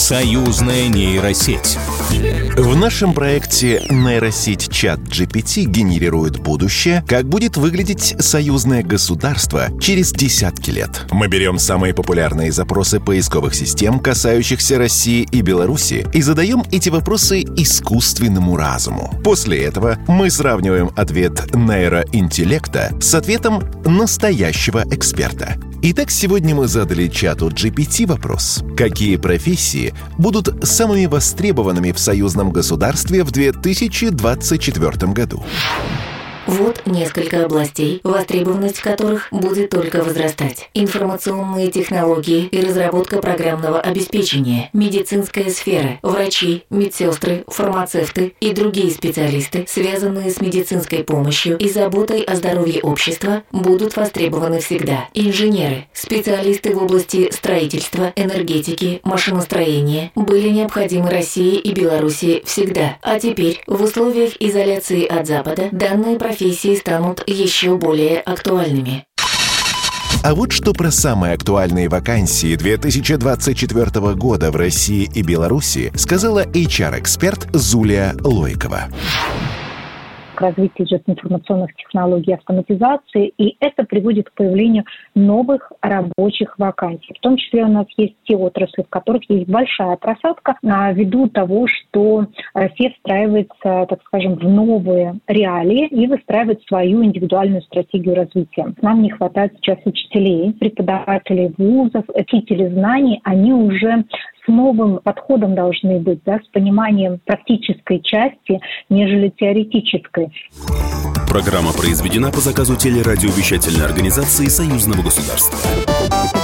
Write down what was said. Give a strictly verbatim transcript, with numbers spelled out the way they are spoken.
Союзная нейросеть. В нашем проекте нейросеть ChatGPT генерирует будущее, как будет выглядеть союзное государство через десятки лет. Мы берем самые популярные запросы поисковых систем, касающихся России и Беларуси, и задаем эти вопросы искусственному разуму. После этого мы сравниваем ответ нейроинтеллекта с ответом настоящего эксперта. Итак, сегодня мы задали чату джи пи ти вопрос: какие профессии будут самыми востребованными в союзном государстве в две тысячи двадцать четвёртом году? Вот несколько областей, востребованность которых будет только возрастать. Информационные технологии и разработка программного обеспечения, медицинская сфера, врачи, медсестры, фармацевты и другие специалисты, связанные с медицинской помощью и заботой о здоровье общества, будут востребованы всегда. Инженеры, специалисты в области строительства, энергетики, машиностроения были необходимы России и Беларуси всегда. А теперь, в условиях изоляции от Запада, данные профессии профессии станут еще более актуальными. А вот что про самые актуальные вакансии две тысячи двадцать четвёртого года в России и Беларуси сказала эйч ар-эксперт Зулия Лойкова. Развитие идет информационных технологий, автоматизации, и это приводит к появлению новых рабочих вакансий. В том числе у нас есть те отрасли, в которых есть большая просадка, ввиду того, что Россия встраивается, так скажем, в новые реалии и выстраивает свою индивидуальную стратегию развития. Нам не хватает сейчас учителей, преподавателей вузов, носителей знаний, они уже с новым подходом должны быть, да, с пониманием практической части, нежели теоретической. Программа произведена по заказу телерадиовещательной организации Союзного государства.